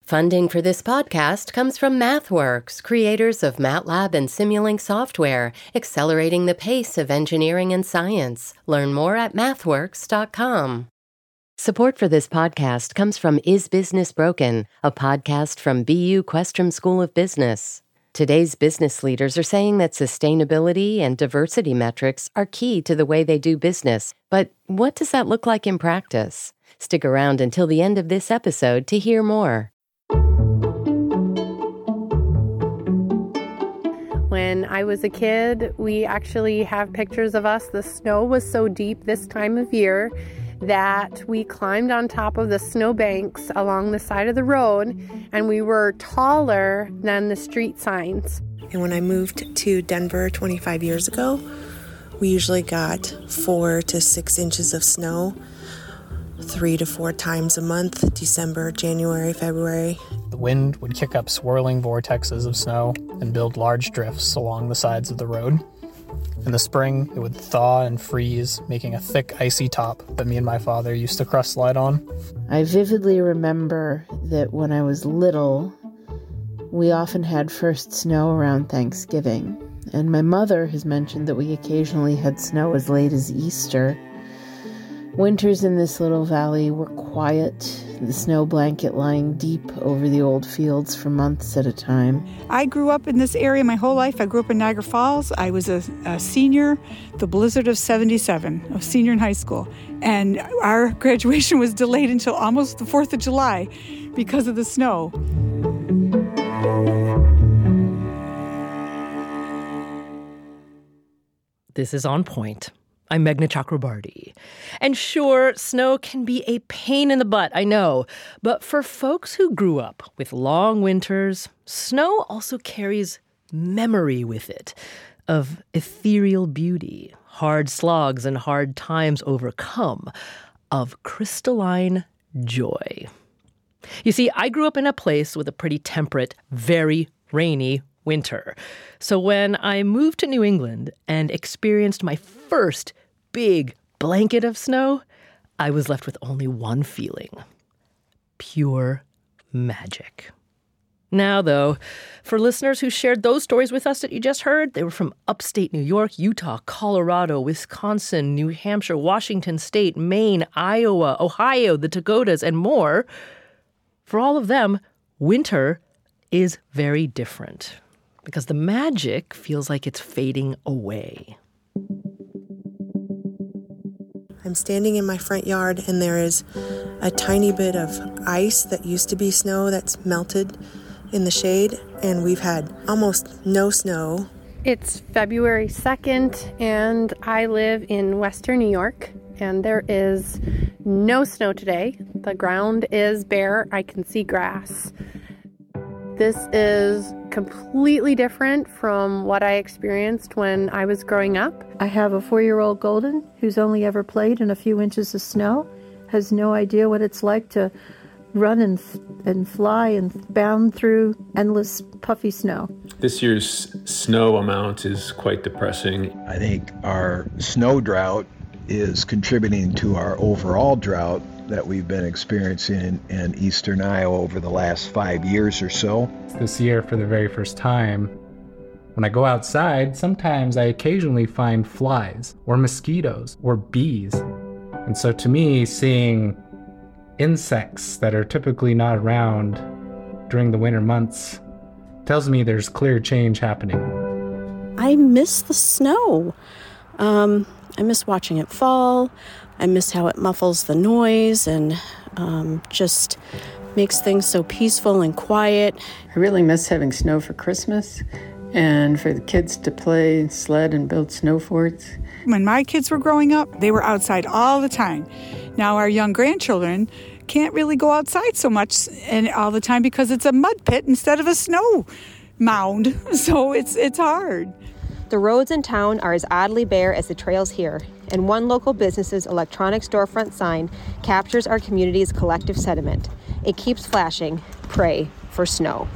Funding for this podcast comes from MathWorks, creators of MATLAB and Simulink software, accelerating the pace of engineering and science. Learn more at mathworks.com. Support for this podcast comes from Is Business Broken, a podcast from BU Questrom School of Business. Today's business leaders are saying that sustainability and diversity metrics are key to the way they do business. But what does that look like in practice? Stick around until the end of this episode to hear more. When I was a kid, we actually have pictures of us. The snow was so deep this time of year that we climbed on top of the snowbanks along the side of the road, and we were taller than the street signs. And when I moved to Denver 25 years ago, we usually got 4 to 6 inches of snow 3 to 4 times a month, December, January, February. The wind would kick up swirling vortexes of snow and build large drifts along the sides of the road. In the spring, it would thaw and freeze, making a thick, icy top that me and my father used to cross slide on. I vividly remember that when I was little, we often had first snow around Thanksgiving. And my mother has mentioned that we occasionally had snow as late as Easter. Winters in this little valley were quiet, the snow blanket lying deep over the old fields for months at a time. I grew up in this area my whole life. I grew up in Niagara Falls. I was a senior, the blizzard of 77, a senior in high school. And our graduation was delayed until almost the 4th of July because of the snow. This is On Point. I'm Meghna Chakrabarti. And sure, snow can be a pain in the butt, I know. But for folks who grew up with long winters, snow also carries memory with it of ethereal beauty, hard slogs and hard times overcome, of crystalline joy. You see, I grew up in a place with a pretty temperate, very rainy winter. So when I moved to New England and experienced my first big blanket of snow, I was left with only one feeling: pure magic. Now, though, for listeners who shared those stories with us that you just heard, they were from upstate New York, Utah, Colorado, Wisconsin, New Hampshire, Washington State, Maine, Iowa, Ohio, the Dakotas, and more. For all of them, winter is very different, because the magic feels like it's fading away. I'm standing in my front yard, and there is a tiny bit of ice that used to be snow that's melted in the shade, and we've had almost no snow. It's February 2nd, and I live in Western New York, and there is no snow today. The ground is bare. I can see grass. This is completely different from what I experienced when I was growing up. I have a 4-year-old Golden who's only ever played in a few inches of snow, has no idea what it's like to run and fly and bound through endless puffy snow. This year's snow amount is quite depressing. I think our snow drought is contributing to our overall drought that we've been experiencing in eastern Iowa over the last 5 years or so. This year, for the very first time, when I go outside, sometimes I occasionally find flies or mosquitoes or bees. And so to me, seeing insects that are typically not around during the winter months tells me there's clear change happening. I miss the snow. I miss watching it fall. I miss how it muffles the noise and just makes things so peaceful and quiet. I really miss having snow for Christmas and for the kids to play sled and build snow forts. When my kids were growing up, they were outside all the time. Now our young grandchildren can't really go outside so much and all the time because it's a mud pit instead of a snow mound. So it's hard. The roads in town are as oddly bare as the trails here, and one local business's electronic storefront sign captures our community's collective sentiment. It keeps flashing, pray for snow.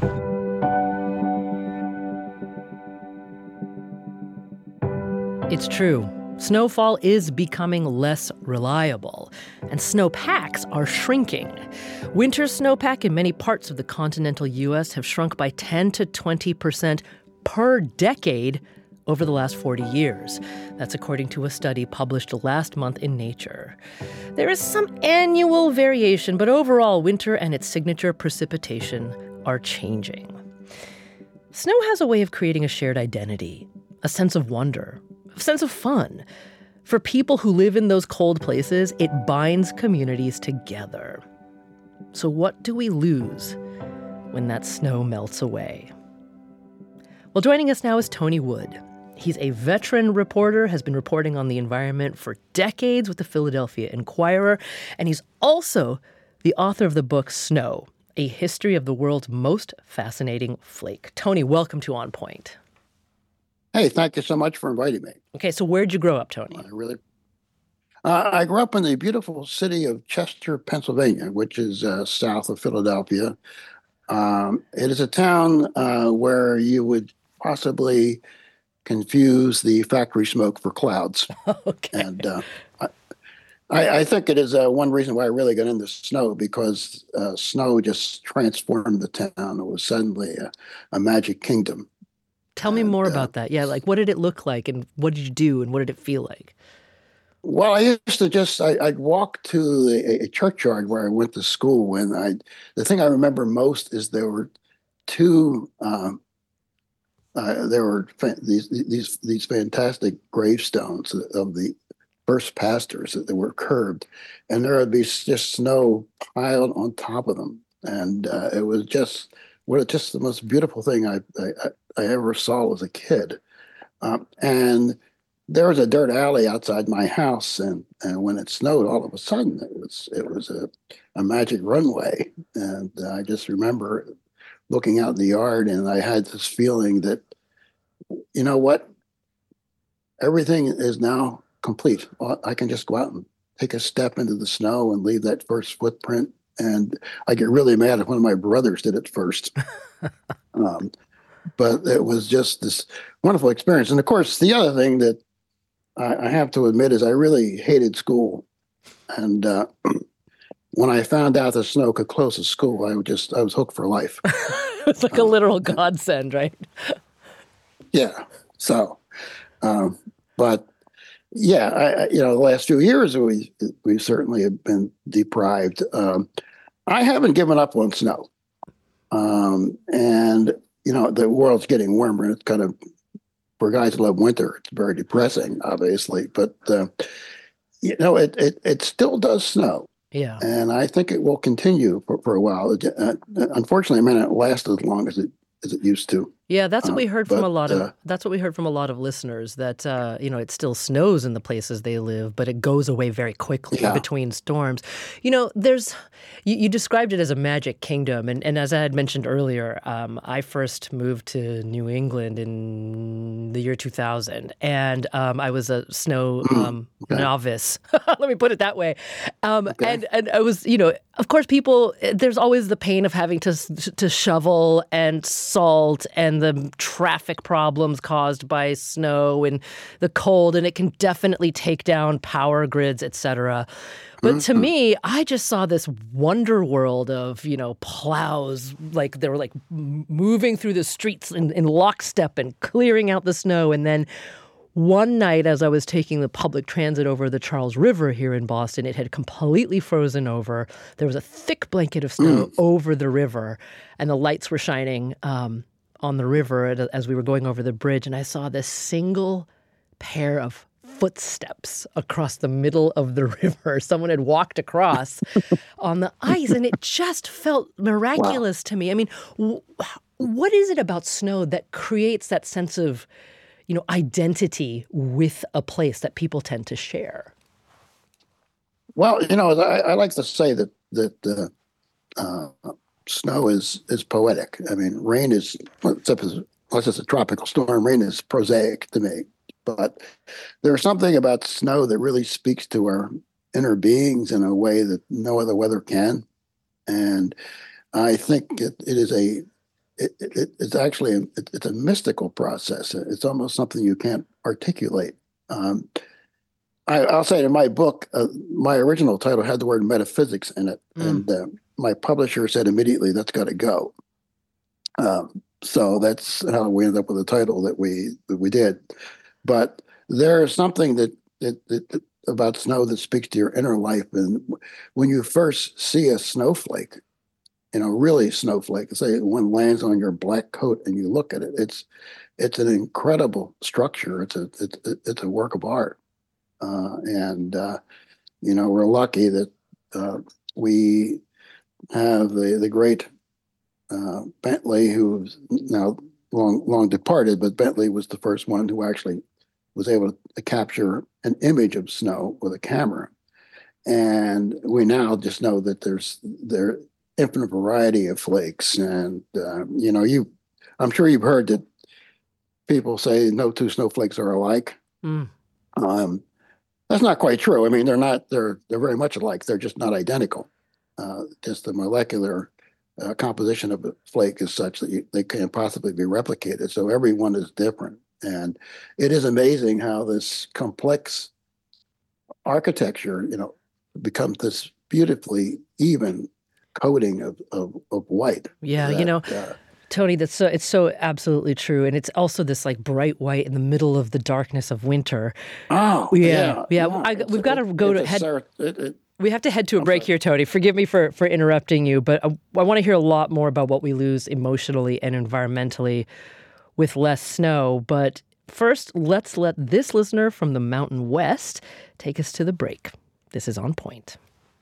It's true. Snowfall is becoming less reliable, and snowpacks are shrinking. Winter snowpack in many parts of the continental U.S. have shrunk by 10 to 20% per decade over the last 40 years. That's according to a study published last month in Nature. There is some annual variation, but overall, winter and its signature precipitation are changing. Snow has a way of creating a shared identity, a sense of wonder, a sense of fun. For people who live in those cold places, it binds communities together. So what do we lose when that snow melts away? Well, joining us now is Tony Wood. He's a veteran reporter, has been reporting on the environment for decades with the Philadelphia Inquirer, and he's also the author of the book Snow, A History of the World's Most Fascinating Flake. Tony, welcome to On Point. Hey, thank you so much for inviting me. Okay, so where'd you grow up, Tony? I grew up in the beautiful city of Chester, Pennsylvania, which is south of Philadelphia. It is a town where you would possibly confuse the factory smoke for clouds. Okay. And I think it is one reason why I really got into snow, because snow just transformed the town. It was suddenly a magic kingdom. Tell me more about that. Yeah, like what did it look like and what did you do and what did it feel like? Well, I used to I'd walk to a churchyard where I went to school, and the thing I remember most is there were these fantastic gravestones of the first pastors that were curved, and there would be just snow piled on top of them, and it was just the most beautiful thing I ever saw as a kid. And there was a dirt alley outside my house, and when it snowed, all of a sudden it was a magic runway, and I just remember looking out in the yard, and I had this feeling that, you know what, everything is now complete. I can just go out and take a step into the snow and leave that first footprint. And I get really mad if one of my brothers did it first. But it was just this wonderful experience. And of course, the other thing that I have to admit is I really hated school. And when I found out the snow could close the school, I was hooked for life. It's like a literal godsend, right? Yeah. So, but yeah, the last few years we certainly have been deprived. I haven't given up on snow, and the world's getting warmer, and it's kind of, for guys who love winter, it's very depressing, obviously. But it still does snow. Yeah, and I think it will continue for a while. Unfortunately, it may not last as long as it used to. Yeah, that's what we heard from a lot of listeners, that it still snows in the places they live, but it goes away very quickly between storms. You described it as a magic kingdom, and as I had mentioned earlier, I first moved to New England in the year 2000, and I was a snow novice. Let me put it that way. And I was, of course, there's always the pain of having to shovel and salt and the traffic problems caused by snow and the cold, and it can definitely take down power grids, etc. But to me, I just saw this wonder world of, plows, like they were like moving through the streets in lockstep and clearing out the snow. And then one night, as I was taking the public transit over the Charles River here in Boston, it had completely frozen over. There was a thick blanket of snow over the river, and the lights were shining on the river as we were going over the bridge. And I saw this single pair of footsteps across the middle of the river. Someone had walked across on the ice, and it just felt miraculous to me. I mean, what is it about snow that creates that sense of identity with a place that people tend to share? Well, I like to say that snow is poetic. I mean, rain is, unless it's a tropical storm, rain is prosaic to me. But there's something about snow that really speaks to our inner beings in a way that no other weather can. And I think it's a mystical process. It's almost something you can't articulate. I'll say in my book, my original title had the word metaphysics in it, and my publisher said immediately, that's got to go. So that's how we ended up with the title that we did. But there is something that about snow that speaks to your inner life. And when you first see a snowflake, really snowflake, say one lands on your black coat and you look at it, it's an incredible structure. It's a work of art. We're lucky that we have the great Bentley, who's now long departed, but Bentley was the first one who actually was able to capture an image of snow with a camera. And we now just know that there are infinite variety of flakes. And, I'm sure you've heard that people say no two snowflakes are alike. That's not quite true. I mean, they're very much alike. They're just not identical. Just the molecular composition of a flake is such that they can't possibly be replicated. So every one is different. And it is amazing how this complex architecture, becomes this beautifully even coating of white. Yeah, Tony, it's so absolutely true. And it's also this like bright white in the middle of the darkness of winter. Oh, yeah. We've got to go to head. We have to head to a break here, Tony. Forgive me for interrupting you, but I want to hear a lot more about what we lose emotionally and environmentally with less snow. But first, let's let this listener from the Mountain West take us to the break. This is On Point.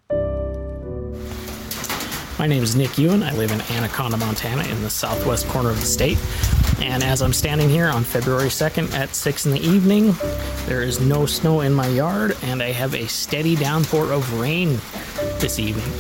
My name is Nick Ewan. I live in Anaconda, Montana, in the southwest corner of the state. And as I'm standing here on February 2nd at 6 in the evening, there is no snow in my yard, and I have a steady downpour of rain this evening.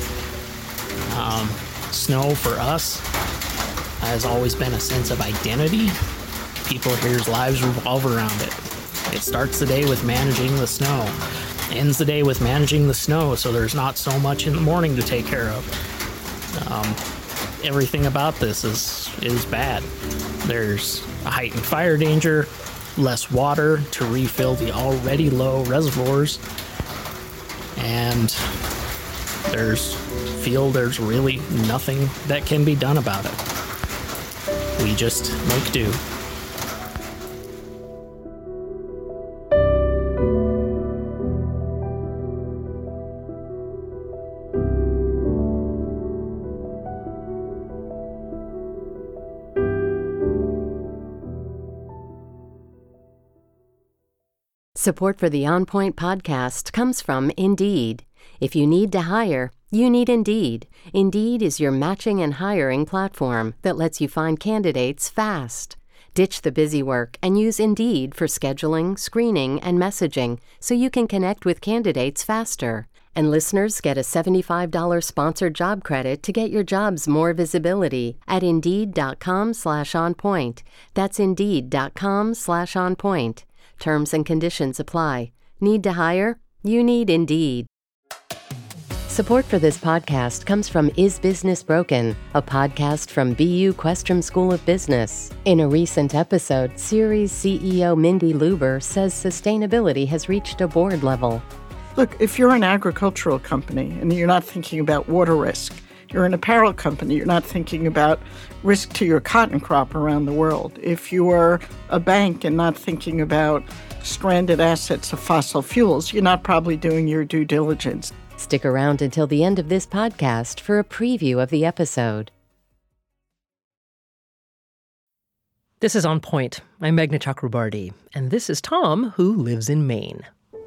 Snow for us has always been a sense of identity. People here's lives revolve around it. It starts the day with managing the snow, ends the day with managing the snow, so there's not so much in the morning to take care of. Everything about this is bad. There's a heightened fire danger, less water to refill the already low reservoirs, and there's really nothing that can be done about it. We just make do. Support for the On Point podcast comes from Indeed. If you need to hire, you need Indeed. Indeed is your matching and hiring platform that lets you find candidates fast. Ditch the busy work and use Indeed for scheduling, screening, and messaging so you can connect with candidates faster. And listeners get a $75 sponsored job credit to get your jobs more visibility at Indeed.com/onpoint. That's Indeed.com/onpoint. Terms and conditions apply. Need to hire? You need Indeed. Support for this podcast comes from Is Business Broken, a podcast from BU Questrom School of Business. In a recent episode, Series CEO Mindy Luber says sustainability has reached a board level. Look, if you're an agricultural company and you're not thinking about water risk, you're an apparel company, you're not thinking about risk to your cotton crop around the world. If you're a bank and not thinking about stranded assets of fossil fuels, you're not probably doing your due diligence. Stick around until the end of this podcast for a preview of the episode. This is On Point. I'm Meghna Chakrabarty, and this is Tom, who lives in Maine.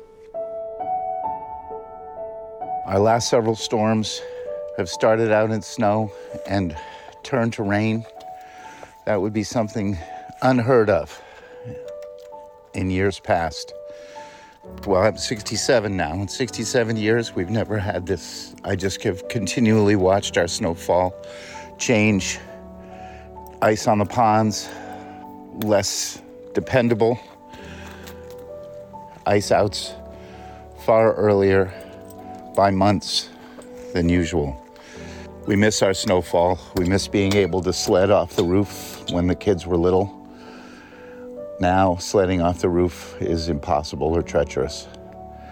Our last several storms have started out in snow and turned to rain. That would be something unheard of in years past. Well, I'm 67 now. In 67 years, we've never had this. I just have continually watched our snowfall change. Ice on the ponds, less dependable. Ice outs far earlier by months than usual. We miss our snowfall. We miss being able to sled off the roof when the kids were little. Now, sledding off the roof is impossible or treacherous.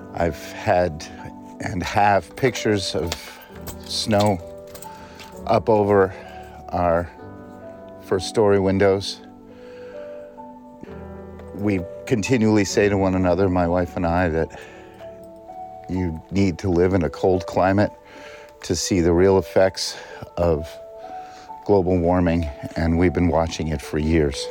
I've had and have pictures of snow up over our first-story windows. We continually say to one another, my wife and I, that you need to live in a cold climate to see the real effects of global warming, and we've been watching it for years.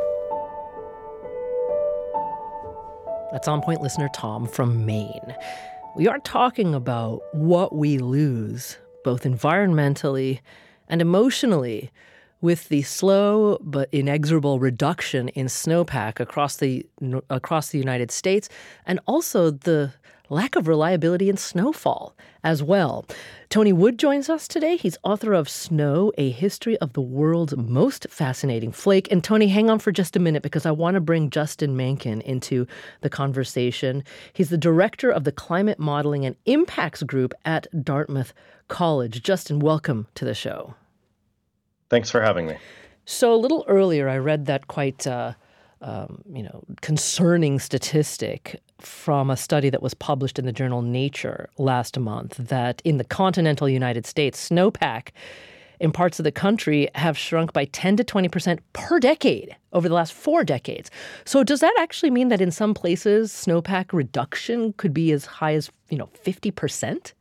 That's On Point listener Tom from Maine. We are talking about what we lose, both environmentally and emotionally, with the slow but inexorable reduction in snowpack across the United States, and also the lack of reliability in snowfall as well. Tony Wood joins us today. He's author of Snow, A History of the World's Most Fascinating Flake. And Tony, hang on for just a minute because I want to bring Justin Mencken into the conversation. He's the director of the Climate Modeling and Impacts Group at Dartmouth College. Justin, welcome to the show. Thanks for having me. So a little earlier, I read that quite concerning statistic from a study that was published in the journal Nature last month that in the continental United States, snowpack in parts of the country have shrunk by 10 to 20% per decade over the last 4 decades. So does that actually mean that in some places snowpack reduction could be as high as 50%?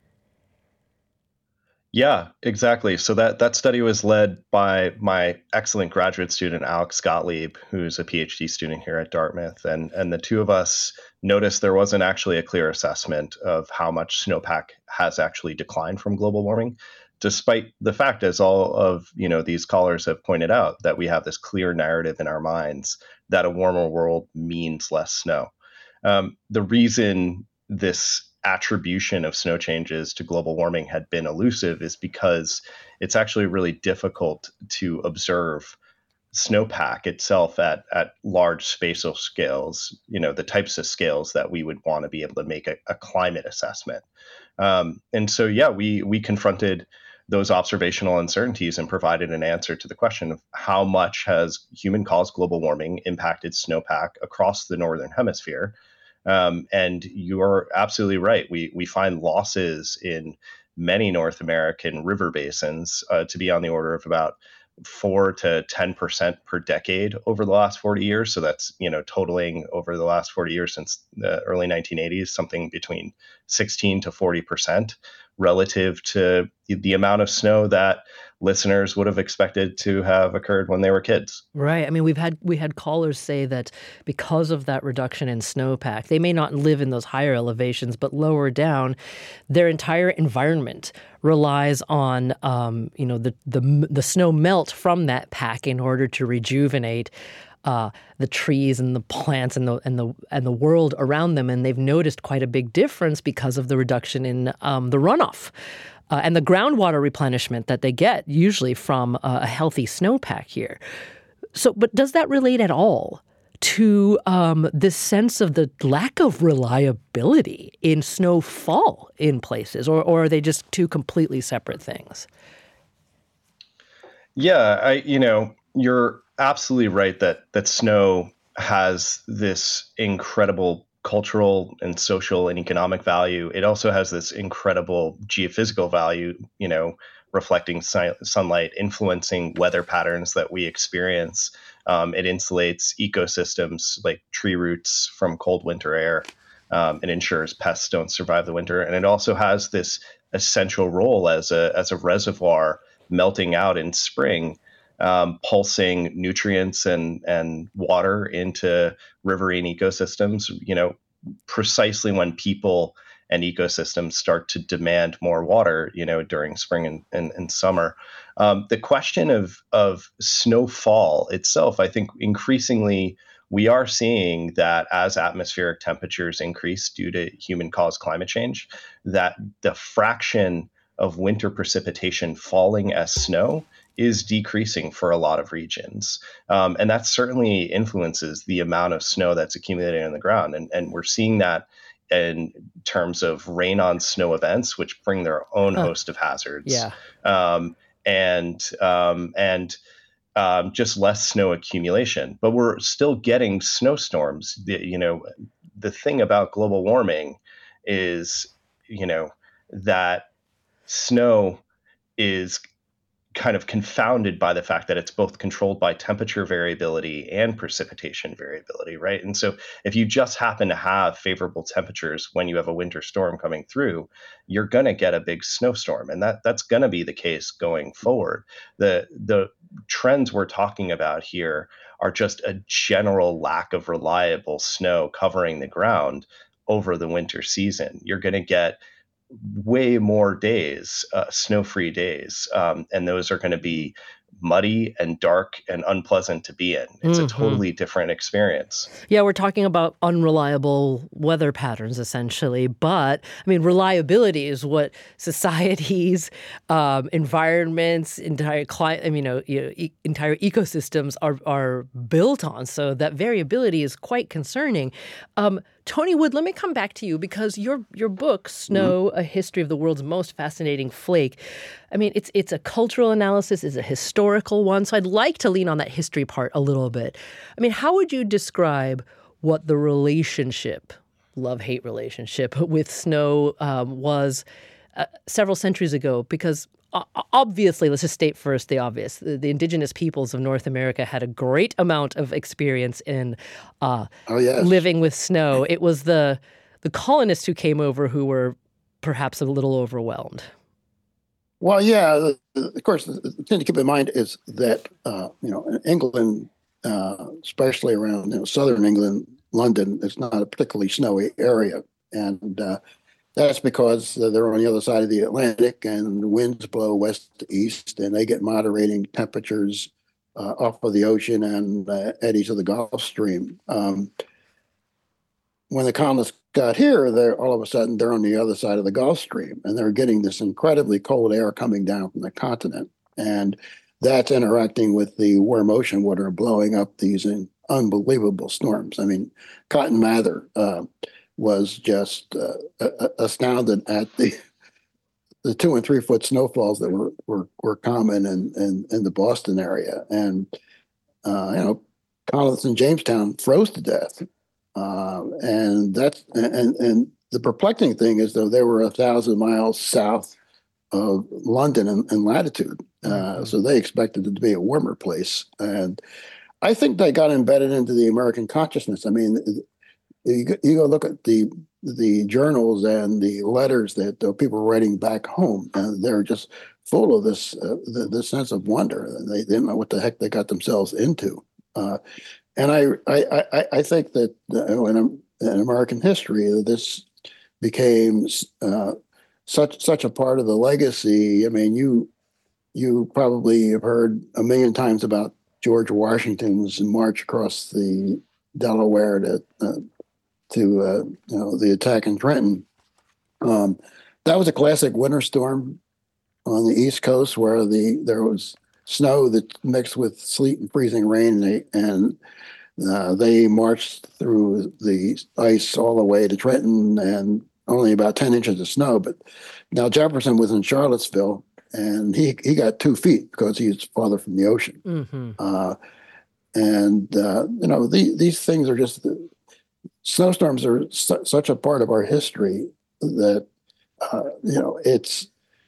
Yeah, exactly. So that study was led by my excellent graduate student, Alex Gottlieb, who's a PhD student here at Dartmouth. And the two of us noticed there wasn't actually a clear assessment of how much snowpack has actually declined from global warming, despite the fact, as all of these callers have pointed out, that we have this clear narrative in our minds that a warmer world means less snow. The reason this attribution of snow changes to global warming had been elusive is because it's actually really difficult to observe snowpack itself at large spatial scales, the types of scales that we would want to be able to make a climate assessment. And so, we confronted those observational uncertainties and provided an answer to the question of how much has human-caused global warming impacted snowpack across the Northern Hemisphere. And you're absolutely right. We find losses in many North American river basins to be on the order of about 4 to 10% per decade over the last 40 years. So that's, totaling over the last 40 years since the early 1980s, something between 16 to 40% relative to the amount of snow that listeners would have expected to have occurred when they were kids. Right. I mean, we had callers say that because of that reduction in snowpack, they may not live in those higher elevations, but lower down, their entire environment relies on the snow melt from that pack in order to rejuvenate the trees and the plants and the world around them, and they've noticed quite a big difference because of the reduction in the runoff and the groundwater replenishment that they get usually from a healthy snowpack here. So, but does that relate at all to this sense of the lack of reliability in snowfall in places, or are they just two completely separate things? Yeah, you're absolutely right that snow has this incredible cultural and social and economic value. It also has this incredible geophysical value, reflecting sunlight, influencing weather patterns that we experience. It insulates ecosystems like tree roots from cold winter air. It ensures pests don't survive the winter. And it also has this essential role as a reservoir melting out in spring, pulsing nutrients and water into riverine ecosystems, precisely when people and ecosystems start to demand more water, during spring and summer. The question of snowfall itself, I think increasingly we are seeing that as atmospheric temperatures increase due to human-caused climate change, that the fraction of winter precipitation falling as snow is decreasing for a lot of regions. And that certainly influences the amount of snow that's accumulating on the ground. And we're seeing that in terms of rain on snow events, which bring their own host of hazards. Yeah. And just less snow accumulation. But we're still getting snowstorms. The thing about global warming is, that snow is kind of confounded by the fact that it's both controlled by temperature variability and precipitation variability, right? And so if you just happen to have favorable temperatures when you have a winter storm coming through, you're going to get a big snowstorm. And that's going to be the case going forward. The trends we're talking about here are just a general lack of reliable snow covering the ground over the winter season. You're going to get way more days, snow-free days, and those are going to be muddy and dark and unpleasant to be in. It's a totally different experience. Yeah, we're talking about unreliable weather patterns, essentially. But, I mean, reliability is what societies, environments, entire entire ecosystems are built on. So that variability is quite concerning. Tony Wood, let me come back to you because your book, Snow, A History of the World's Most Fascinating Flake, I mean, it's a cultural analysis, it's a historical one. So I'd like to lean on that history part a little bit. I mean, how would you describe what the relationship, love-hate relationship with snow was several centuries ago? Because obviously, let's just state first the obvious. The indigenous peoples of North America had a great amount of experience in living with snow. It was the colonists who came over who were perhaps a little overwhelmed. Well, yeah, of course, the thing to keep in mind is that, in England, especially around southern England, London, it's not a particularly snowy area. And that's because they're on the other side of the Atlantic and the winds blow west to east and they get moderating temperatures off of the ocean and eddies of the Gulf Stream. When the colonists got here, all of a sudden they're on the other side of the Gulf Stream and they're getting this incredibly cold air coming down from the continent. And that's interacting with the warm ocean water blowing up these unbelievable storms. I mean, Cotton Mather was just astounded at the 2 and 3 foot snowfalls that were common in the Boston area, and colonists in Jamestown froze to death, and the perplexing thing is though they were 1,000 miles south of London in latitude, so they expected it to be a warmer place, and I think they got embedded into the American consciousness. I mean. You go look at the journals and the letters that people were writing back home, and they're just full of this sense of wonder. They didn't know what the heck they got themselves into. And I think that in American history, this became such a part of the legacy. I mean, you probably have heard a million times about George Washington's march across the Delaware to the attack in Trenton. That was a classic winter storm on the East Coast where there was snow that mixed with sleet and freezing rain, and they marched through the ice all the way to Trenton and only about 10 inches of snow. But now Jefferson was in Charlottesville and he got 2 feet because he's farther from the ocean. These things are just... Snowstorms are such a part of our history that it's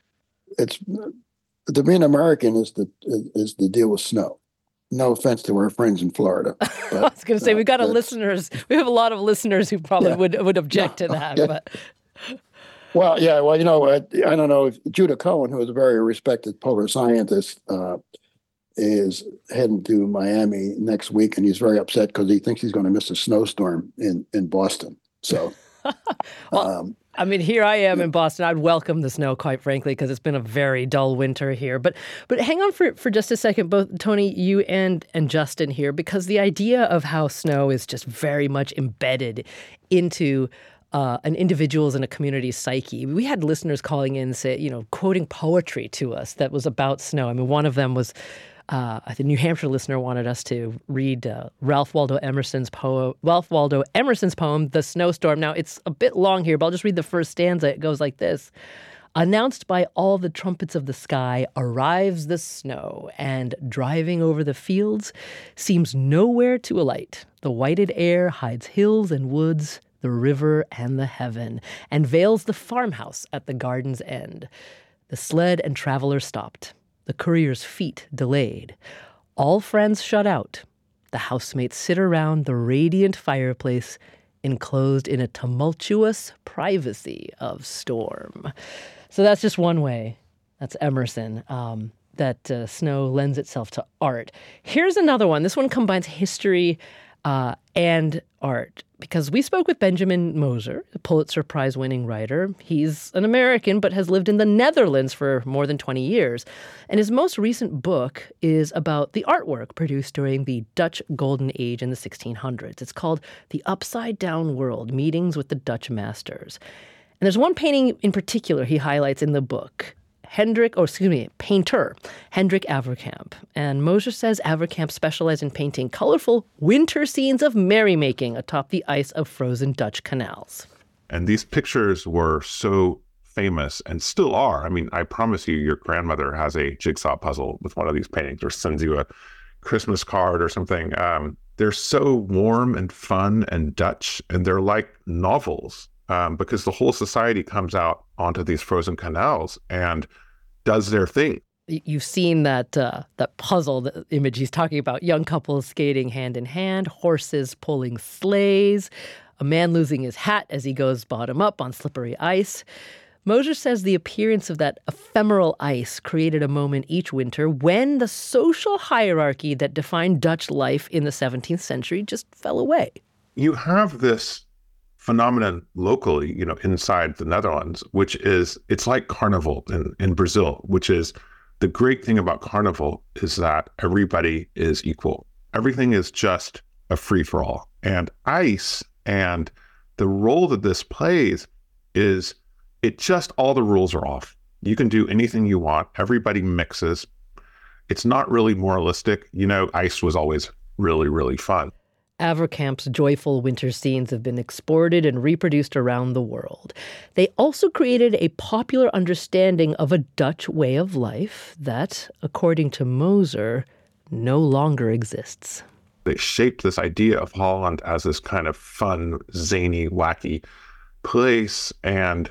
to be an American is to deal with snow. No offense to our friends in Florida. But, I was going to say we have a lot of listeners who probably would object to that. Yeah. But well, yeah, well, I don't know if Judah Cohen, who is a very respected polar scientist, is heading to Miami next week, and he's very upset because he thinks he's going to miss a snowstorm in Boston. So, well, I mean, here I am in Boston. I'd welcome the snow, quite frankly, because it's been a very dull winter here. But hang on for just a second, both Tony, you and Justin here, because the idea of how snow is just very much embedded into an individual's and a community's psyche. We had listeners calling in, quoting poetry to us that was about snow. I mean, one of them was. The New Hampshire listener wanted us to read Ralph Waldo Emerson's poem, The Snowstorm. Now, it's a bit long here, but I'll just read the first stanza. It goes like this. Announced by all the trumpets of the sky, arrives the snow, and driving over the fields, seems nowhere to alight. The whited air hides hills and woods. the river and the heaven, and veils the farmhouse at the garden's end. The sled and traveler stopped, the courier's feet delayed. All friends shut out. The housemates sit around the radiant fireplace, enclosed in a tumultuous privacy of storm. So that's just one way. That's Emerson. That snow lends itself to art. Here's another one. This one combines history and art, because we spoke with Benjamin Moser, a Pulitzer Prize-winning writer. He's an American, but has lived in the Netherlands for more than 20 years. And his most recent book is about the artwork produced during the Dutch Golden Age in the 1600s. It's called The Upside Down World, Meetings with the Dutch Masters. And there's one painting in particular he highlights in the book. Painter Hendrik Averkamp. And Moser says Averkamp specialized in painting colorful winter scenes of merrymaking atop the ice of frozen Dutch canals. And these pictures were so famous and still are. I mean, I promise you, your grandmother has a jigsaw puzzle with one of these paintings or sends you a Christmas card or something. They're so warm and fun and Dutch, and they're like novels because the whole society comes out onto these frozen canals and does their thing. You've seen that puzzle, the image he's talking about, young couples skating hand in hand, horses pulling sleighs, a man losing his hat as he goes bottom up on slippery ice. Moser says the appearance of that ephemeral ice created a moment each winter when the social hierarchy that defined Dutch life in the 17th century just fell away. You have this phenomenon locally, inside the Netherlands, which is, it's like Carnival in Brazil, which is the great thing about Carnival is that everybody is equal. Everything is just a free-for-all. And ice and the role that this plays is all the rules are off. You can do anything you want. Everybody mixes. It's not really moralistic. Ice was always really, really fun. Averkamp's joyful winter scenes have been exported and reproduced around the world. They also created a popular understanding of a Dutch way of life that, according to Moser, no longer exists. They shaped this idea of Holland as this kind of fun, zany, wacky place. And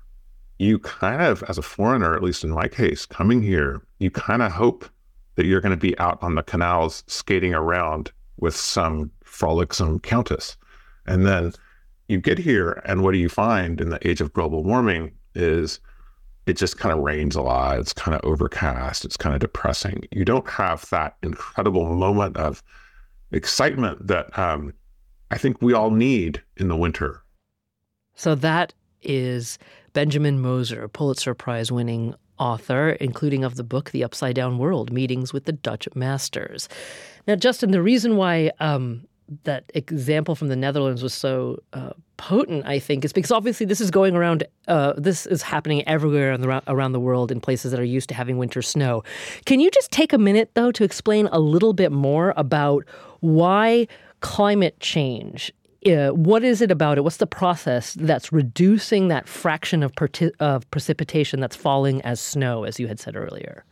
you kind of, as a foreigner, at least in my case, coming here, you kind of hope that you're going to be out on the canals skating around with some frolicsome countess. And then you get here, and what do you find in the age of global warming is it just kind of rains a lot. It's kind of overcast. It's kind of depressing. You don't have that incredible moment of excitement that I think we all need in the winter. So that is Benjamin Moser, a Pulitzer Prize-winning author, including of the book The Upside Down World, Meetings with the Dutch Masters. Now, Justin, the reason why that example from the Netherlands was so potent, I think, is because obviously this is going around, this is happening everywhere around the world in places that are used to having winter snow. Can you just take a minute, though, to explain a little bit more about why climate change, what is it about it? What's the process that's reducing that fraction of precipitation that's falling as snow, as you had said earlier?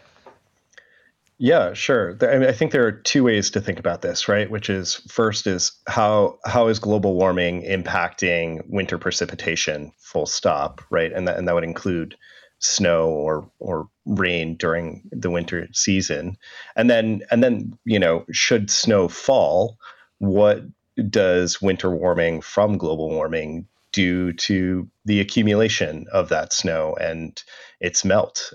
Yeah, sure. I think there are two ways to think about this, right? Which is, first is how is global warming impacting winter precipitation, full stop, right? And that would include snow or rain during the winter season. And then, should snow fall, what does winter warming from global warming do to the accumulation of that snow and its melt?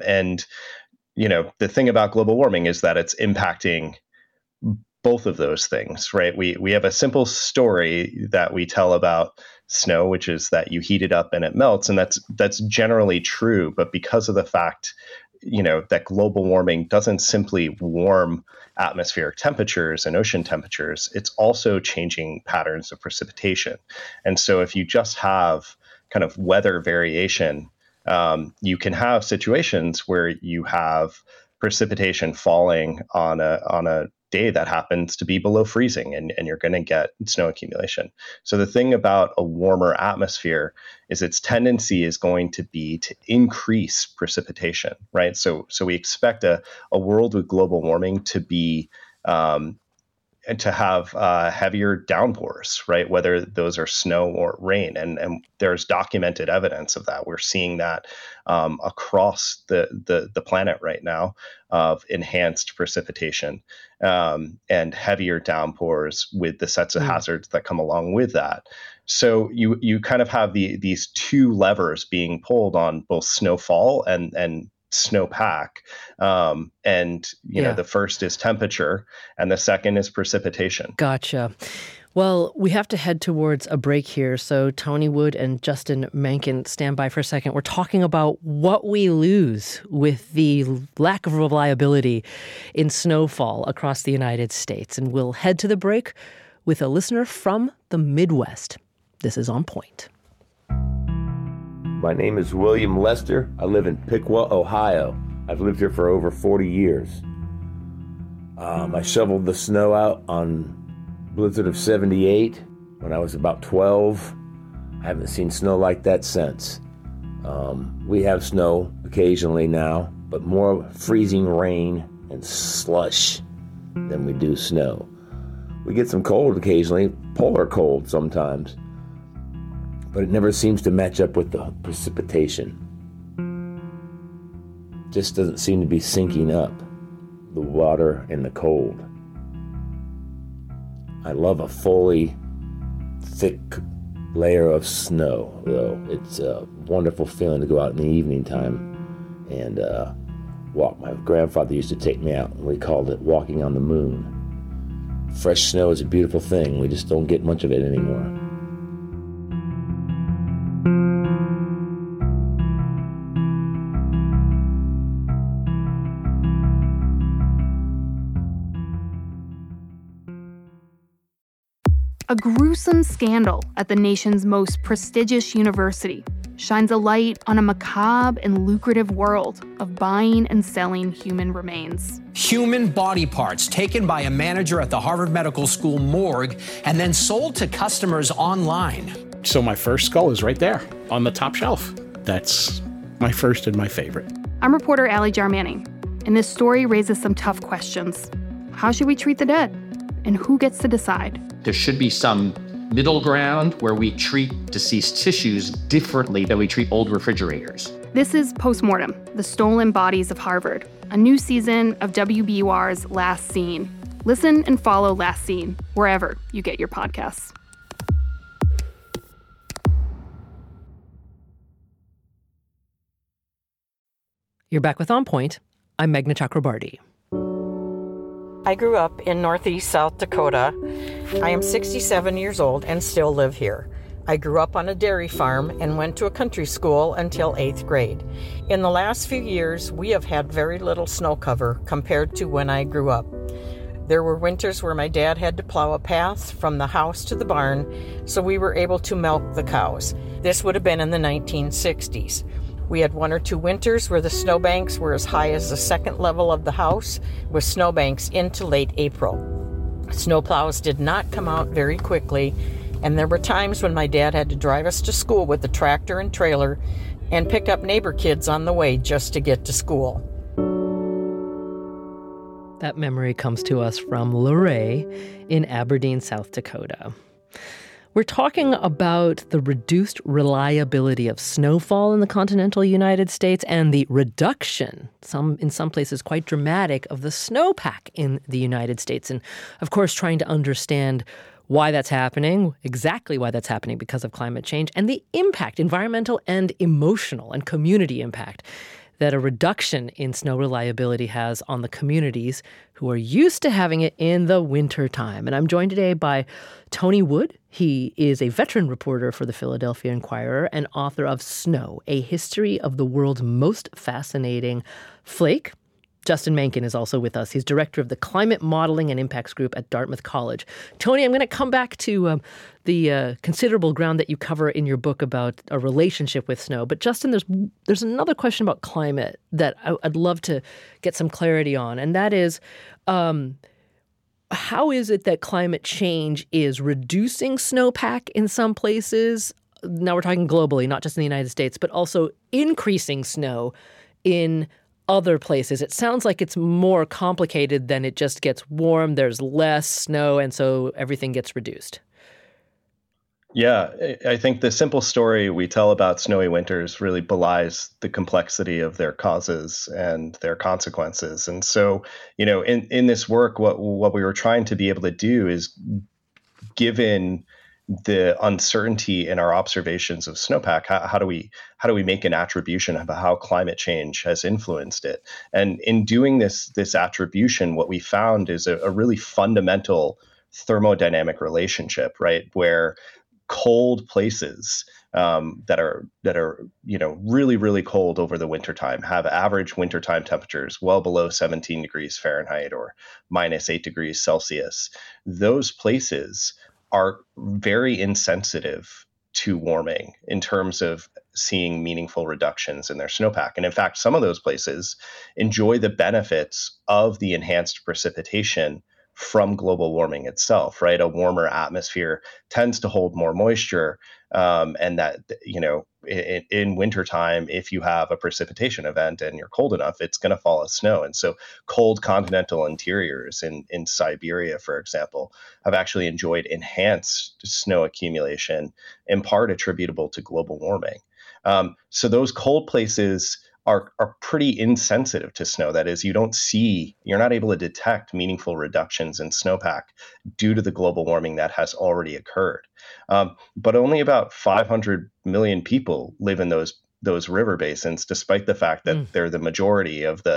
The thing about global warming is that it's impacting both of those things, right? We have a simple story that we tell about snow, which is that you heat it up and it melts, and that's generally true. But because of the fact, that global warming doesn't simply warm atmospheric temperatures and ocean temperatures, it's also changing patterns of precipitation. And so if you just have kind of weather variation, you can have situations where you have precipitation falling on a day that happens to be below freezing, and you're going to get snow accumulation. So the thing about a warmer atmosphere is its tendency is going to be to increase precipitation, right? So we expect a world with global warming to be to have heavier downpours, right? Whether those are snow or rain, and there's documented evidence of that. We're seeing that across the planet right now of enhanced precipitation and heavier downpours with the sets of hazards that come along with that. So you kind of have these two levers being pulled on both snowfall and snowpack. And the first is temperature and the second is precipitation. Gotcha. Well, we have to head towards a break here. So Tony Wood and Justin Menken, stand by for a second. We're talking about what we lose with the lack of reliability in snowfall across the United States. And we'll head to the break with a listener from the Midwest. This is On Point. My name is William Lester. I live in Piqua, Ohio. I've lived here for over 40 years. I shoveled the snow out on blizzard of 78 when I was about 12. I haven't seen snow like that since. We have snow occasionally now, but more freezing rain and slush than we do snow. We get some cold occasionally, polar cold sometimes, but it never seems to match up with the precipitation. Just doesn't seem to be syncing up, the water and the cold. I love a fully thick layer of snow, though. It's a wonderful feeling to go out in the evening time and walk. My grandfather used to take me out, and we called it walking on the moon. Fresh snow is a beautiful thing. We just don't get much of it anymore. A gruesome scandal at the nation's most prestigious university shines a light on a macabre and lucrative world of buying and selling human remains. Human body parts taken by a manager at the Harvard Medical School morgue and then sold to customers online. So my first skull is right there on the top shelf. That's my first and my favorite. I'm reporter Allie Jarmanning, and this story raises some tough questions. How should we treat the dead? And who gets to decide? There should be some middle ground where we treat deceased tissues differently than we treat old refrigerators. This is Postmortem, the Stolen Bodies of Harvard, a new season of WBUR's Last Scene. Listen and follow Last Scene wherever you get your podcasts. You're back with On Point. I'm Meghna Chakrabarty. I grew up in northeast South Dakota. I am 67 years old and still live here. I grew up on a dairy farm and went to a country school until 8th grade. In the last few years, we have had very little snow cover compared to when I grew up. There were winters where my dad had to plow a path from the house to the barn, so we were able to milk the cows. This would have been in the 1960s. We had 1 or 2 winters where the snowbanks were as high as the second level of the house, with snowbanks into late April. Snowplows did not come out very quickly, and there were times when my dad had to drive us to school with the tractor and trailer and pick up neighbor kids on the way just to get to school. That memory comes to us from Luray in Aberdeen, South Dakota. We're talking about the reduced reliability of snowfall in the continental United States and the reduction, in some places quite dramatic, of the snowpack in the United States. And of course, trying to understand why that's happening, exactly why that's happening because of climate change, and the impact, environmental and emotional and community impact, that a reduction in snow reliability has on the communities who are used to having it in the winter time. And I'm joined today by Tony Wood. He is a veteran reporter for the Philadelphia Inquirer and author of Snow, A History of the World's Most Fascinating Flake. Justin Menken is also with us. He's director of the Climate Modeling and Impacts Group at Dartmouth College. Tony, I'm going to come back to the considerable ground that you cover in your book about a relationship with snow. But Justin, there's another question about climate that I'd love to get some clarity on, and that is, how is it that climate change is reducing snowpack in some places? Now we're talking globally, not just in the United States, but also increasing snow in other places? It sounds like it's more complicated than it just gets warm, there's less snow, and so everything gets reduced. Yeah, I think the simple story we tell about snowy winters really belies the complexity of their causes and their consequences. And so, in this work, what we were trying to be able to do is, given the uncertainty in our observations of snowpack, how do we make an attribution about how climate change has influenced it? And in doing this attribution, what we found is a really fundamental thermodynamic relationship, right, where cold places that are really, really cold over the wintertime have average wintertime temperatures well below 17 degrees Fahrenheit or minus 8 degrees Celsius. Those places are very insensitive to warming in terms of seeing meaningful reductions in their snowpack. And in fact, some of those places enjoy the benefits of the enhanced precipitation from global warming itself, right? A warmer atmosphere tends to hold more moisture. And that, in wintertime, if you have a precipitation event and you're cold enough, it's going to fall as snow. And so cold continental interiors in Siberia, for example, have actually enjoyed enhanced snow accumulation, in part attributable to global warming. So those cold places are pretty insensitive to snow. That is, you're not able to detect meaningful reductions in snowpack due to the global warming that has already occurred. But only about 500 million people live in those river basins, despite the fact that they're the majority of the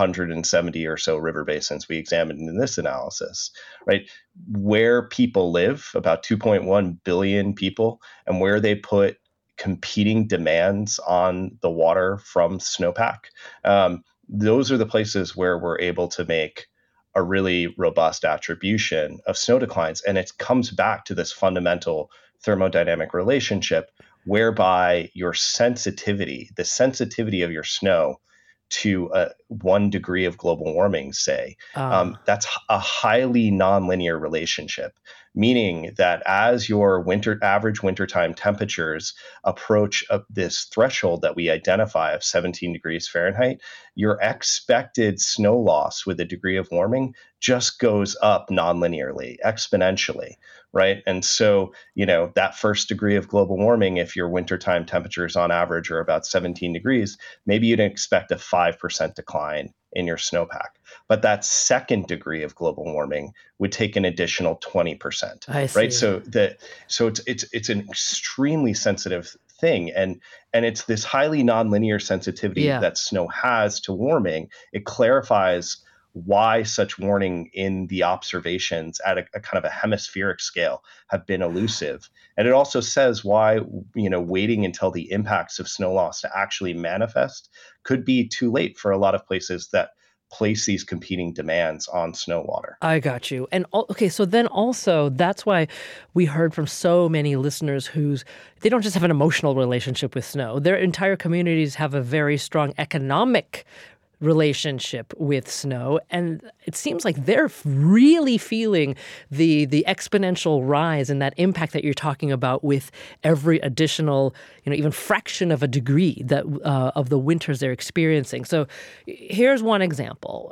170 or so river basins we examined in this analysis, right? Where people live, about 2.1 billion people, and where they put competing demands on the water from snowpack. Those are the places where we're able to make a really robust attribution of snow declines. And it comes back to this fundamental thermodynamic relationship whereby the sensitivity of your snow to 1 degree of global warming, say, that's a highly nonlinear relationship, meaning that as your average wintertime temperatures approach this threshold that we identify of 17 degrees Fahrenheit, your expected snow loss with a degree of warming just goes up nonlinearly, exponentially, right? And so, that first degree of global warming, if your wintertime temperatures on average are about 17 degrees, maybe you'd expect a 5% decline in your snowpack. But that second degree of global warming would take an additional 20%. I see. Right? So it's an extremely sensitive thing. And it's this highly nonlinear sensitivity that snow has to warming. It clarifies why such warning in the observations at a kind of a hemispheric scale have been elusive. And it also says why, waiting until the impacts of snow loss to actually manifest could be too late for a lot of places that place these competing demands on snow water. I got you. And okay, so then also that's why we heard from so many listeners they don't just have an emotional relationship with snow. Their entire communities have a very strong economic relationship with snow, and it seems like they're really feeling the exponential rise and that impact that you're talking about with every additional, even fraction of a degree that of the winters they're experiencing. So here's one example.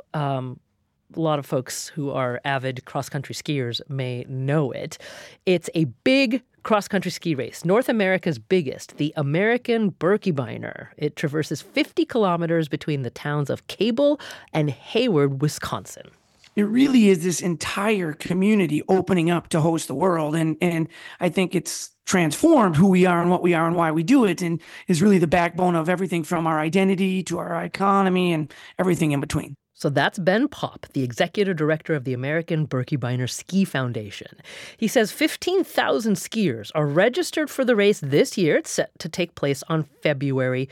A lot of folks who are avid cross-country skiers may know it. It's a big cross-country ski race, North America's biggest, the American Birkebeiner. It traverses 50 kilometers between the towns of Cable and Hayward, Wisconsin. It really is this entire community opening up to host the world. And I think it's transformed who we are and what we are and why we do it, and is really the backbone of everything from our identity to our economy and everything in between. So that's Ben Popp, the executive director of the American Birkebeiner Ski Foundation. He says 15,000 skiers are registered for the race this year. It's set to take place on February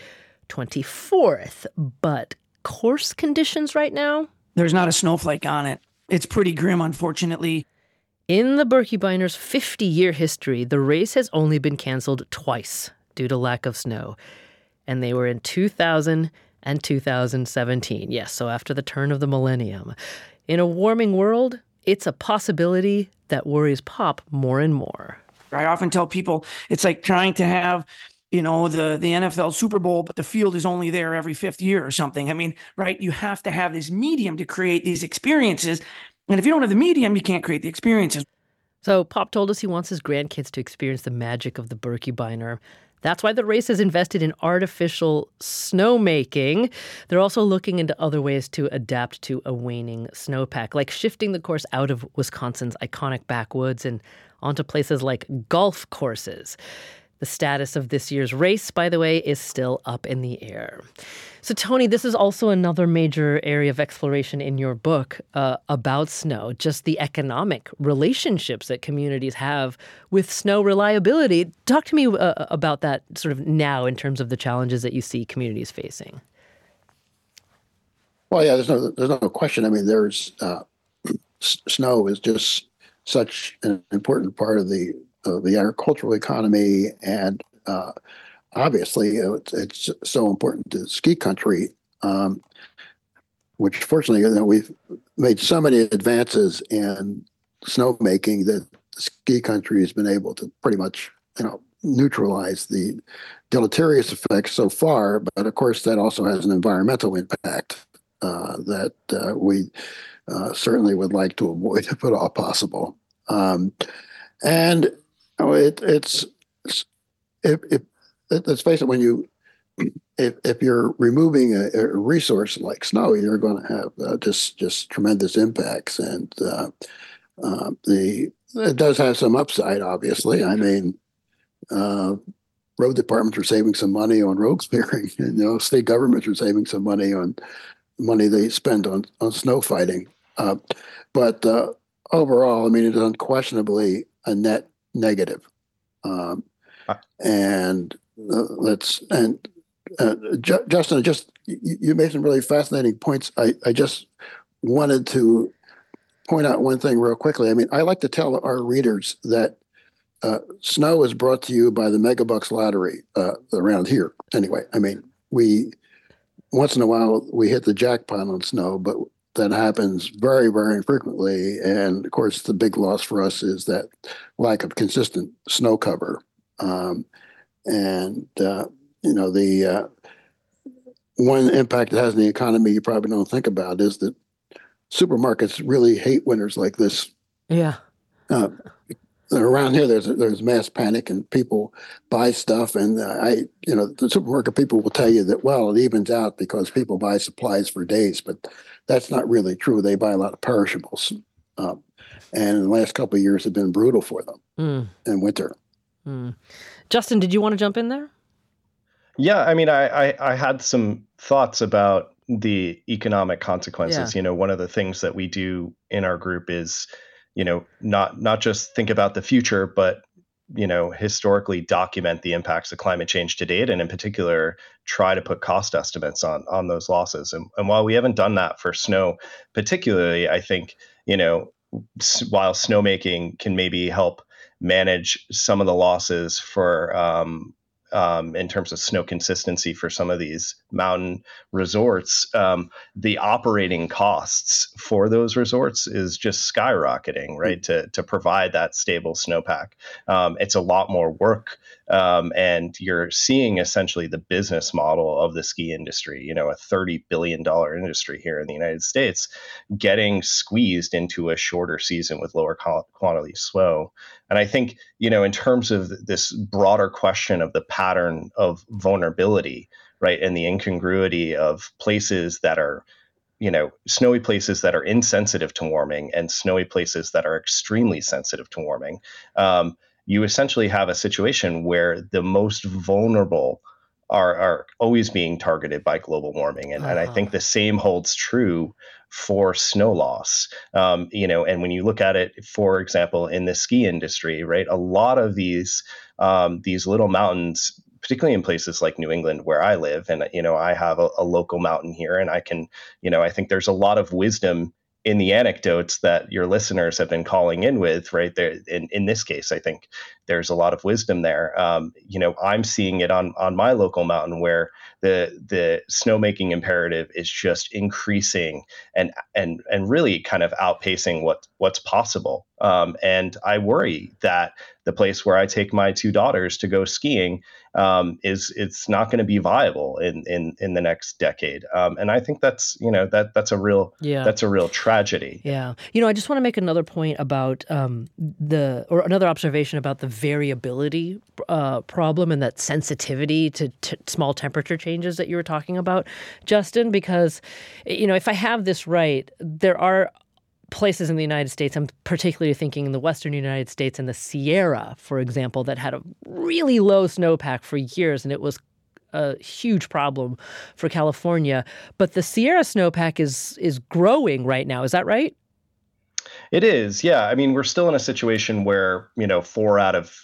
24th. But course conditions right now? There's not a snowflake on it. It's pretty grim, unfortunately. In the Birkebeiner's 50-year history, the race has only been canceled twice due to lack of snow. And they were in 2000 and 2017. Yes, so after the turn of the millennium. In a warming world, it's a possibility that worries Popp more and more. I often tell people it's like trying to have, the NFL Super Bowl, but the field is only there every 5th year or something. I mean, right? You have to have this medium to create these experiences. And if you don't have the medium, you can't create the experiences. So Pop told us he wants his grandkids to experience the magic of the Birkebeiner. That's why the race has invested in artificial snowmaking. They're also looking into other ways to adapt to a waning snowpack, like shifting the course out of Wisconsin's iconic backwoods and onto places like golf courses. The status of this year's race, by the way, is still up in the air. So, Tony, this is also another major area of exploration in your book about snow, just the economic relationships that communities have with snow reliability. Talk to me about that sort of now in terms of the challenges that you see communities facing. Well, yeah, there's no question. I mean, there's snow is just such an important part of the agricultural economy, and obviously it's so important to ski country, which fortunately we've made so many advances in snowmaking that the ski country has been able to pretty much neutralize the deleterious effects so far. But of course, that also has an environmental impact that we certainly would like to avoid if at all possible. And let's face it, if you're removing a resource like snow, you're going to have just tremendous impacts, and it does have some upside. Obviously, I mean, road departments are saving some money on road clearing. State governments are saving some money on money they spend on snow fighting. But overall, I mean, it is unquestionably a net negative. Justin, you made some really fascinating points. I just wanted to point out one thing real quickly. I mean, I like to tell our readers that snow is brought to you by the Megabucks lottery around here. Anyway, I mean, once in a while we hit the jackpot on snow, but that happens very, very infrequently. And of course, the big loss for us is that lack of consistent snow cover. The one impact it has in the economy you probably don't think about is that supermarkets really hate winters like this. Yeah. Around here, there's mass panic and people buy stuff, and the supermarket people will tell you that, well, it evens out because people buy supplies for days, but that's not really true. They buy a lot of perishables, and in the last couple of years have been brutal for them in winter. Justin, did you want to jump in there? Yeah, I mean, I had some thoughts about the economic consequences. Yeah. One of the things that we do in our group is, not just think about the future, but, historically document the impacts of climate change to date, and in particular, try to put cost estimates on those losses. And while we haven't done that for snow particularly, I think, while snowmaking can maybe help manage some of the losses for in terms of snow consistency for some of these mountain resorts, the operating costs for those resorts is just skyrocketing, right? To provide that stable snowpack. It's a lot more work. And you're seeing essentially the business model of the ski industry, a $30 billion industry here in the United States, getting squeezed into a shorter season with lower quantity snow. And I think, in terms of this broader question of the pattern of vulnerability, right, and the incongruity of places that are, snowy places that are insensitive to warming and snowy places that are extremely sensitive to warming, you essentially have a situation where the most vulnerable are always being targeted by global warming. And I think the same holds true for snow loss. And when you look at it, for example, in the ski industry, right, a lot of these little mountains, particularly in places like New England where I live, and, I have a local mountain here, and I can, I think there's a lot of wisdom in the anecdotes that your listeners have been calling in with, right there. In this case, I think there's a lot of wisdom there. I'm seeing it on my local mountain where the snowmaking imperative is just increasing and really kind of outpacing what's possible And I worry that the place where I take my two daughters to go skiing it's not going to be viable in the next decade. And I think that's that's a real tragedy. Yeah. I just want to make another point about another observation about the variability problem and that sensitivity to small temperature changes that you were talking about, Justin, because, if I have this right, there are places in the United States, I'm particularly thinking in the western United States and the Sierra, for example, that had a really low snowpack for years, and it was a huge problem for California. But the Sierra snowpack is growing right now. Is that right? It is, yeah. I mean, we're still in a situation where, 4 out of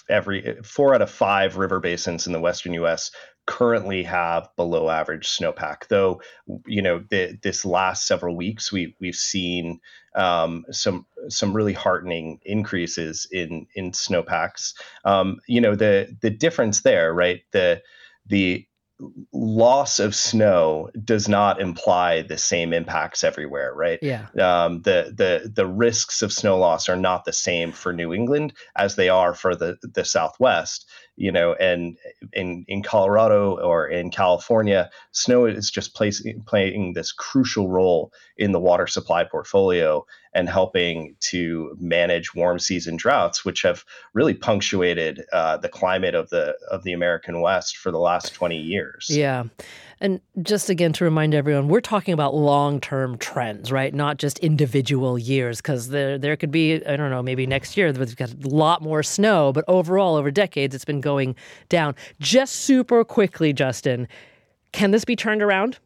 5 river basins in the western U.S. currently have below average snowpack, though this last several weeks we've seen some really heartening increases in snowpacks. The difference there, right? The loss of snow does not imply the same impacts everywhere, right? Yeah. The risks of snow loss are not the same for New England as they are for the Southwest. And in Colorado or in California, snow is just playing this crucial role in the water supply portfolio and helping to manage warm season droughts, which have really punctuated the climate of the American West for the last 20 years. Yeah. And just again to remind everyone, we're talking about long-term trends, right? Not just individual years, because there could be, I don't know, maybe next year we've got a lot more snow, but overall over decades it's been going down. Just super quickly, Justin, can this be turned around?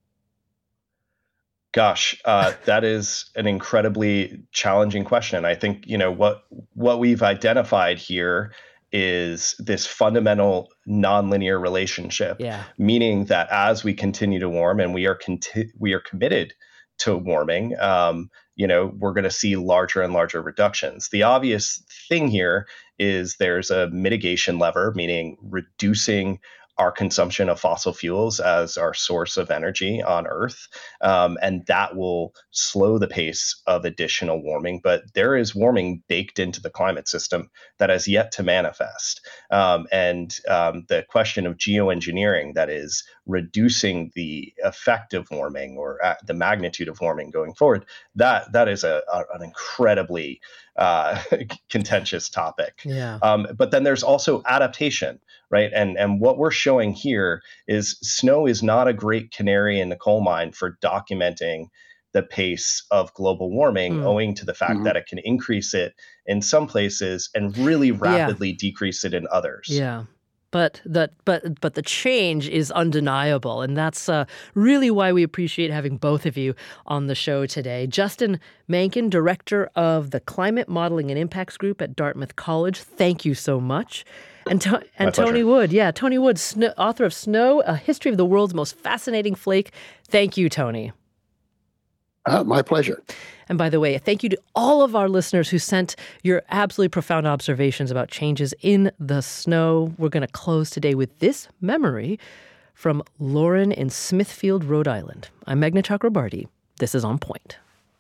Gosh, that is an incredibly challenging question. I think, what we've identified here is this fundamental nonlinear relationship, meaning that as we continue to warm, and we are committed to warming, we're going to see larger and larger reductions. The obvious thing here is there's a mitigation lever, meaning reducing our consumption of fossil fuels as our source of energy on Earth. And that will slow the pace of additional warming. But there is warming baked into the climate system that has yet to manifest. And the question of geoengineering, that is reducing the effect of warming or the magnitude of warming going forward, that is an incredibly contentious topic. Yeah. But then there's also adaptation, right? And what we're showing here is snow is not a great canary in the coal mine for documenting the pace of global warming, owing to the fact that it can increase it in some places and really rapidly decrease it in others. Yeah. But the change is undeniable, and that's really why we appreciate having both of you on the show today. Justin Mencken, director of the Climate Modeling and Impacts Group at Dartmouth College, thank you so much. And Tony Wood, Tony Wood, author of Snow, A History of the World's Most Fascinating Flake. Thank you, Tony. My pleasure. And by the way, thank you to all of our listeners who sent your absolutely profound observations about changes in the snow. We're going to close today with this memory from Lauren in Smithfield, Rhode Island. I'm Meghna Chakrabarty. This is On Point.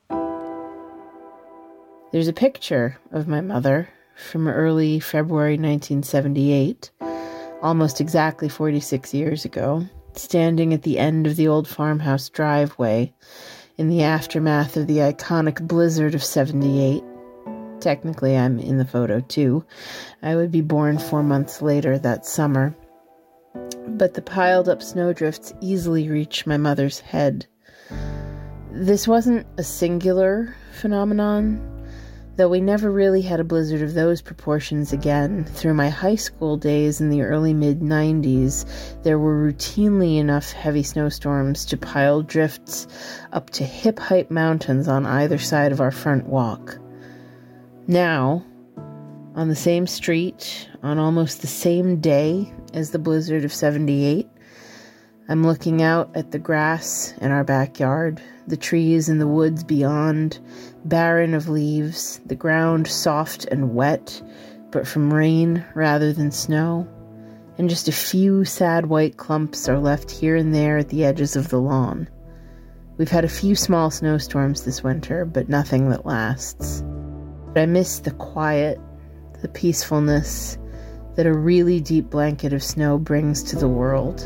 There's a picture of my mother from early February 1978, almost exactly 46 years ago, standing at the end of the old farmhouse driveway in the aftermath of the iconic blizzard of 78. Technically, I'm in the photo too. I would be born 4 months later that summer. But the piled up snowdrifts easily reach my mother's head. This wasn't a singular phenomenon, though we never really had a blizzard of those proportions again. Through my high school days in the early mid-90s, there were routinely enough heavy snowstorms to pile drifts up to hip-height mountains on either side of our front walk. Now, on the same street, on almost the same day as the blizzard of 78, I'm looking out at the grass in our backyard, the trees in the woods beyond, barren of leaves, the ground soft and wet, but from rain rather than snow, and just a few sad white clumps are left here and there at the edges of the lawn. We've had a few small snowstorms this winter, but nothing that lasts. I miss the quiet, the peacefulness that a really deep blanket of snow brings to the world.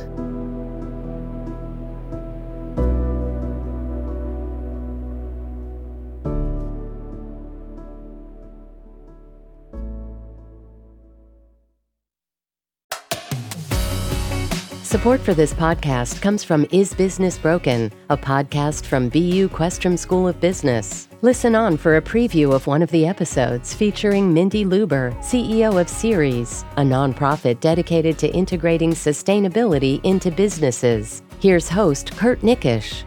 Support for this podcast comes from Is Business Broken, a podcast from BU Questrom School of Business. Listen on for a preview of one of the episodes featuring Mindy Luber, CEO of Ceres, a nonprofit dedicated to integrating sustainability into businesses. Here's host Kurt Nickisch.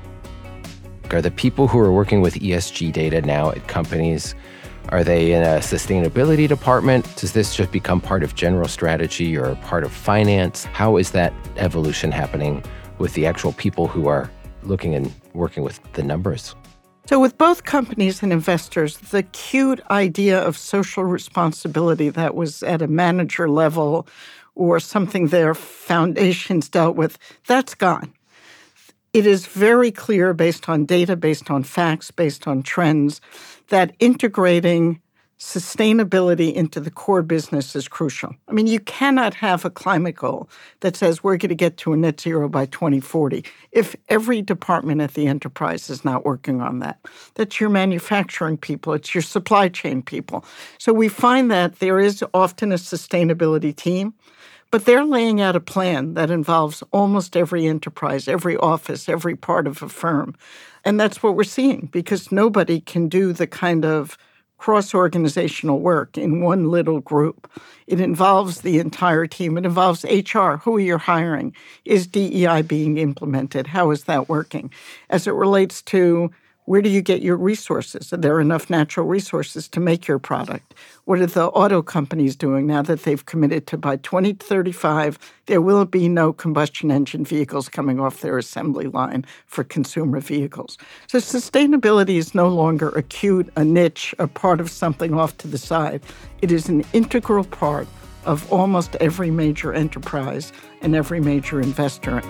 Are the people who are working with ESG data now at companies, are they in a sustainability department? Does this just become part of general strategy or part of finance? How is that evolution happening with the actual people who are looking and working with the numbers? So with both companies and investors, the cute idea of social responsibility that was at a manager level or something their foundations dealt with, that's gone. It is very clear based on data, based on facts, based on trends, that integrating sustainability into the core business is crucial. I mean, you cannot have a climate goal that says we're going to get to a net zero by 2040 if every department at the enterprise is not working on that. That's your manufacturing people. It's your supply chain people. So we find that there is often a sustainability team, but they're laying out a plan that involves almost every enterprise, every office, every part of a firm. And that's what we're seeing, because nobody can do the kind of cross-organizational work in one little group. It involves the entire team. It involves HR. Who are you hiring? Is DEI being implemented? How is that working? As it relates to where do you get your resources? Are there enough natural resources to make your product? What are the auto companies doing now that they've committed to by 2035, there will be no combustion engine vehicles coming off their assembly line for consumer vehicles. So sustainability is no longer acute, a niche, a part of something off to the side. It is an integral part of almost every major enterprise and every major investor.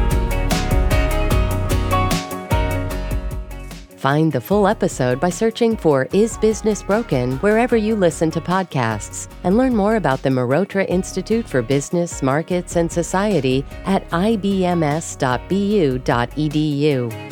Find the full episode by searching for Is Business Broken wherever you listen to podcasts, and learn more about the Marotra Institute for Business, Markets, and Society at ibms.bu.edu.